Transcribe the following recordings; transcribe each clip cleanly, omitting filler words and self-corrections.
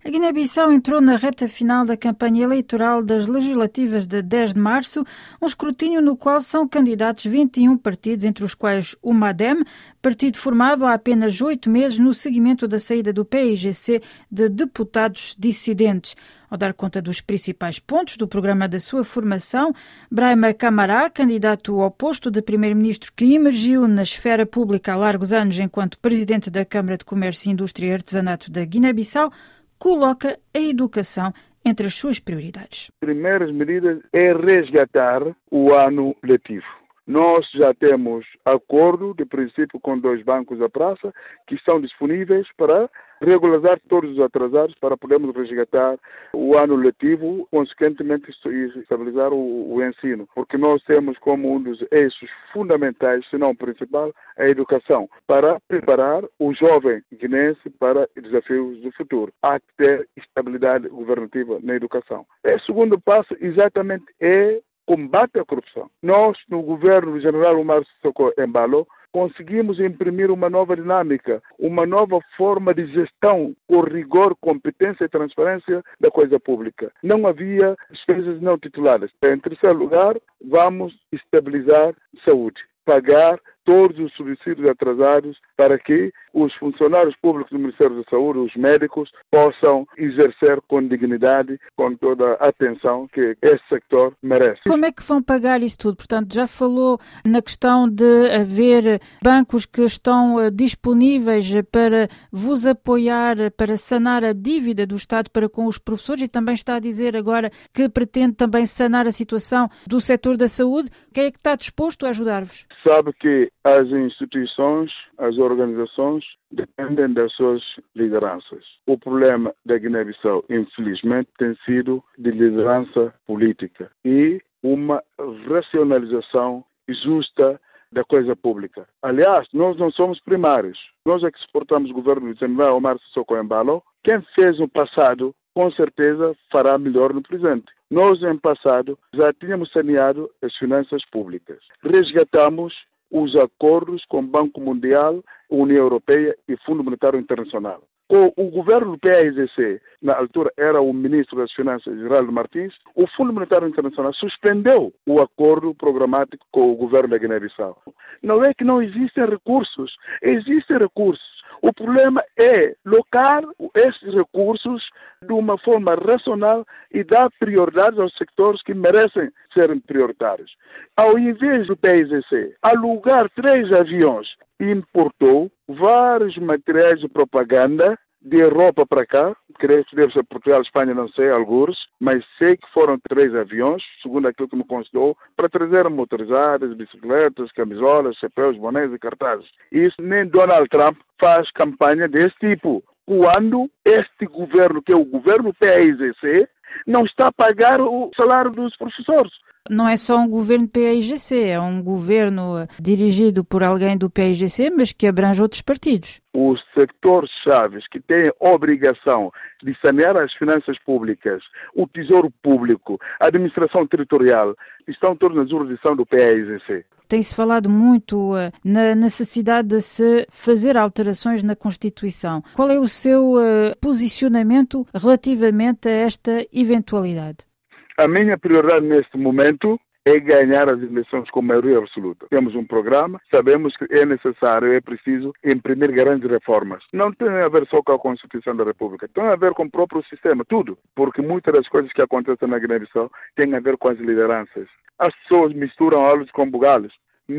A Guiné-Bissau entrou na reta final da campanha eleitoral das legislativas de 10 de março, um escrutínio no qual são candidatos 21 partidos, entre os quais o MADEM, partido formado há apenas 8 meses no seguimento da saída do PAIGC de deputados dissidentes. Ao dar conta dos principais pontos do programa da sua formação, Brahima Camara, candidato ao posto de primeiro-ministro que emergiu na esfera pública há largos anos enquanto presidente da Câmara de Comércio, Indústria e Artesanato da Guiné-Bissau, coloca a educação entre as suas prioridades. Primeiras medidas é resgatar o ano letivo. Nós já temos acordo de princípio com 2 bancos da praça que estão disponíveis para regularizar todos os atrasados para podermos resgatar o ano letivo, consequentemente estabilizar o ensino. Porque nós temos como um dos eixos fundamentais, se não principal, a educação, para preparar o jovem guinense para desafios do futuro. Há que ter estabilidade governativa na educação. O segundo passo exatamente é combate à corrupção. Nós, no governo do general Omar Sissoko Embalo, conseguimos imprimir uma nova dinâmica, uma nova forma de gestão com rigor, competência e transparência da coisa pública. Não havia despesas não tituladas. Em terceiro lugar, vamos estabilizar saúde, pagar todos os subsídios atrasados para que os funcionários públicos do Ministério da Saúde, os médicos, possam exercer com dignidade, com toda a atenção que esse sector merece. Como é que vão pagar isso tudo? Portanto, já falou na questão de haver bancos que estão disponíveis para vos apoiar, para sanar a dívida do Estado para com os professores e também está a dizer agora que pretende também sanar a situação do setor da saúde. Quem é que está disposto a ajudar-vos? Sabe que as instituições, as organizações dependem das suas lideranças. O problema da Guiné-Bissau, infelizmente, tem sido de liderança política e uma racionalização justa da coisa pública. Aliás, nós não somos primários. Nós é que suportamos o governo do general Omar Sissoko Embalo. Quem fez no passado, com certeza, fará melhor no presente. Nós, em passado, já tínhamos saneado as finanças públicas. Resgatamos os acordos com o Banco Mundial, União Europeia e Fundo Monetário Internacional. O governo do PAIGC, na altura era o ministro das Finanças, Geraldo Martins, o Fundo Monetário Internacional suspendeu o acordo programático com o governo da Guiné-Bissau. Não é que não existem recursos, existem recursos. O problema é locar esses recursos de uma forma racional e dar prioridade aos sectores que merecem serem prioritários. Ao invés do PAIGC alugar 3 aviões, importou vários materiais de propaganda de Europa para cá, creio que deve ser Portugal, Espanha, não sei, alguns, mas sei que foram 3 aviões, segundo aquilo que me considerou, para trazer motorizadas, bicicletas, camisolas, chapéus, bonés e cartazes. Isso nem Donald Trump faz campanha desse tipo. Quando este governo, que é o governo PAIGC, não está a pagar o salário dos professores. Não é só um governo PAIGC, é um governo dirigido por alguém do PAIGC, mas que abrange outros partidos. Os sectores chaves que têm a obrigação de sanear as finanças públicas, o Tesouro Público, a administração territorial, estão todos na jurisdição do PAIGC. Tem-se falado muito na necessidade de se fazer alterações na Constituição. Qual é o seu posicionamento relativamente a esta eventualidade? A minha prioridade neste momento é ganhar as eleições com maioria absoluta. Temos um programa, sabemos que é necessário, é preciso imprimir grandes reformas. Não tem a ver só com a Constituição da República, tem a ver com o próprio sistema, tudo. Porque muitas das coisas que acontecem na Guiné-Bissau têm a ver com as lideranças. As pessoas misturam alhos com bugalhos,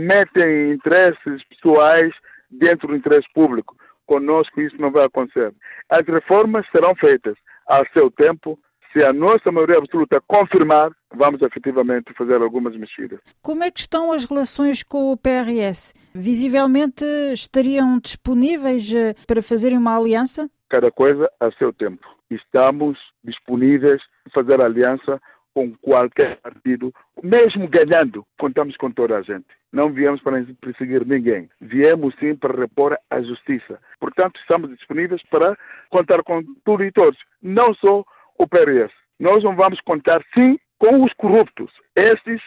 metem interesses pessoais dentro do interesse público. Conosco isso não vai acontecer. As reformas serão feitas a seu tempo. Se a nossa maioria absoluta confirmar, vamos efetivamente fazer algumas mexidas. Como é que estão as relações com o PRS? Visivelmente estariam disponíveis para fazerem uma aliança? Cada coisa a seu tempo. Estamos disponíveis a fazer aliança com qualquer partido, mesmo ganhando, contamos com toda a gente. Não viemos para perseguir ninguém. Viemos sim para repor a justiça. Portanto, estamos disponíveis para contar com tudo e todos. Não só o PRS. Nós não vamos contar, sim, com os corruptos. Estes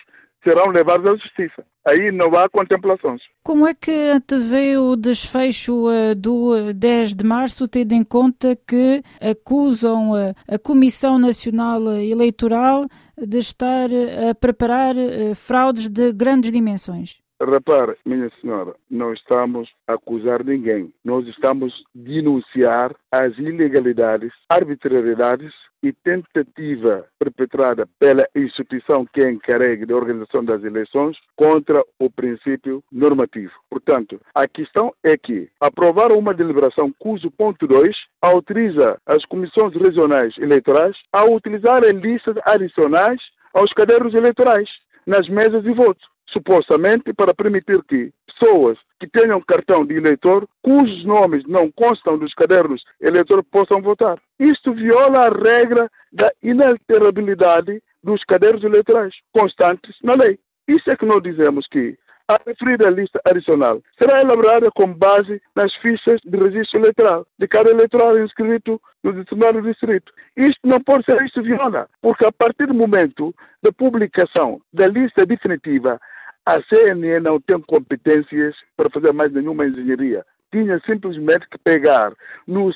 serão levados à justiça. Aí não há contemplações. Como é que antevê o desfecho do 10 de março, tendo em conta que acusam a Comissão Nacional Eleitoral de estar a preparar fraudes de grandes dimensões? Repare, minha senhora, não estamos a acusar ninguém. Nós estamos a denunciar as ilegalidades, arbitrariedades e tentativa perpetrada pela instituição que é encarregue da organização das eleições contra o princípio normativo. Portanto, a questão é que aprovar uma deliberação cujo ponto 2 autoriza as comissões regionais eleitorais a utilizar listas adicionais aos cadernos eleitorais nas mesas de voto, supostamente para permitir que pessoas que tenham cartão de eleitor, cujos nomes não constam dos cadernos eleitorais, possam votar. Isto viola a regra da inalterabilidade dos cadernos eleitorais, constantes na lei. Isso é que nós dizemos que a referida lista adicional será elaborada com base nas fichas de registro eleitoral de cada eleitor inscrito no determinado distrito. Isto não pode ser, isto viola, porque a partir do momento da publicação da lista definitiva, a CNE não tem competências para fazer mais nenhuma engenharia. Tinha simplesmente que pegar nos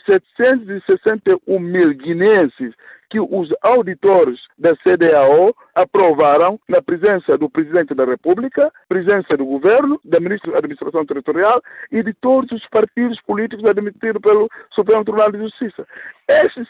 761 mil guineenses que os auditores da CDAO aprovaram na presença do Presidente da República, presença do Governo, da Ministra da Administração Territorial e de todos os partidos políticos admitidos pelo Supremo Tribunal de Justiça. Esses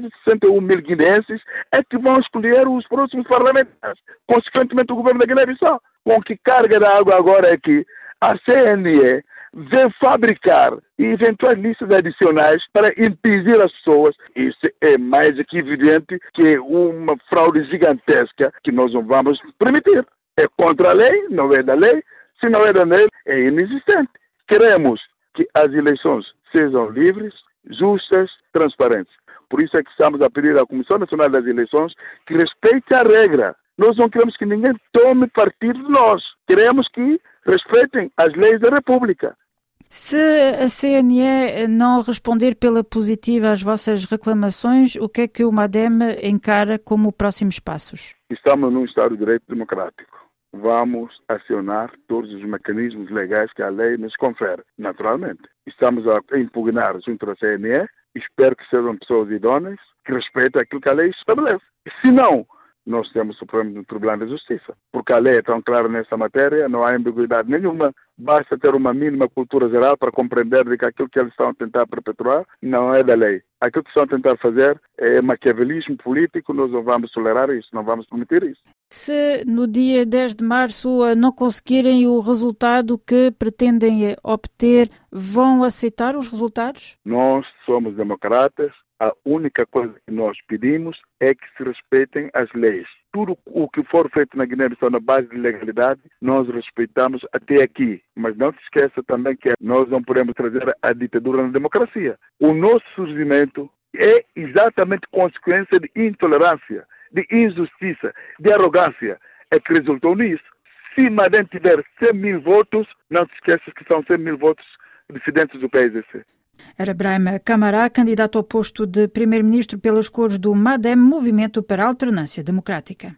761 mil guineenses é que vão escolher os próximos parlamentares, consequentemente o Governo da Guiné-Bissau. Com que carga da água agora é que a CNE vem fabricar eventuais listas adicionais para impedir as pessoas. Isso é mais que evidente que é uma fraude gigantesca que nós não vamos permitir. É contra a lei, não é da lei. Se não é da lei, é inexistente. Queremos que as eleições sejam livres, justas, transparentes. Por isso é que estamos a pedir à Comissão Nacional das Eleições que respeite a regra. Nós não queremos que ninguém tome partido de nós. Queremos que respeitem as leis da República. Se a CNE não responder pela positiva às vossas reclamações, o que é que o MADEM encara como próximos passos? Estamos num Estado de Direito Democrático. Vamos acionar todos os mecanismos legais que a lei nos confere, naturalmente. Estamos a impugnar junto à CNE. Espero que sejam pessoas idôneas, que respeitem aquilo que a lei estabelece. Se não, nós temos o Supremo Tribunal de Justiça, porque a lei é tão clara nessa matéria, não há ambiguidade nenhuma, basta ter uma mínima cultura geral para compreender de que aquilo que eles estão a tentar perpetuar não é da lei. Aquilo que estão a tentar fazer é maquiavelismo político, nós não vamos tolerar isso, não vamos permitir isso. Se no dia 10 de março não conseguirem o resultado que pretendem obter, vão aceitar os resultados? Nós somos democratas. A única coisa que nós pedimos é que se respeitem as leis. Tudo o que for feito na Guiné-Bissau na base de legalidade, nós respeitamos até aqui. Mas não se esqueça também que nós não podemos trazer a ditadura na democracia. O nosso surgimento é exatamente consequência de intolerância, de injustiça, de arrogância. É que resultou nisso. Se Madem tiver 100 mil votos, não se esqueça que são 100 mil votos dissidentes do PSDC. Era Brahima Camará, candidato ao posto de primeiro-ministro pelas cores do MADEM, Movimento para a Alternância Democrática.